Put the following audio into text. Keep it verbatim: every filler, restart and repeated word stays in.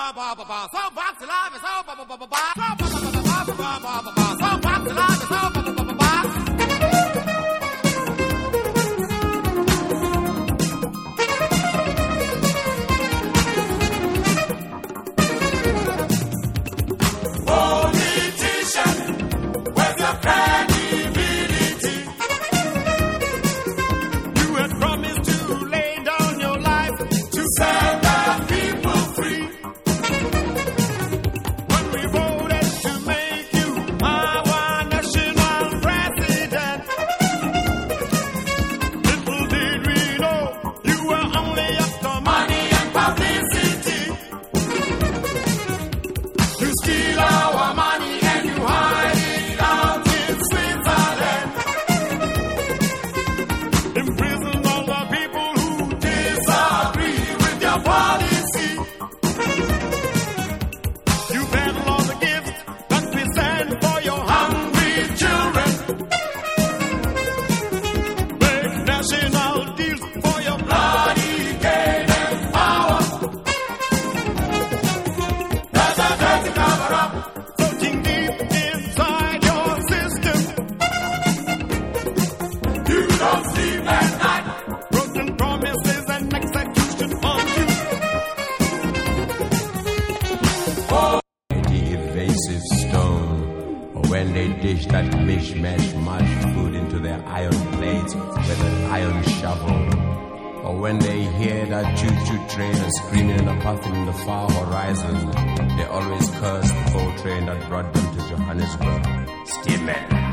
When they dish that mishmash mashed food into their iron plates with an iron shovel, or when they hear that choo-choo train and screaming and puffing in the far horizon, they always curse the coal train that brought them to Johannesburg. Steaming.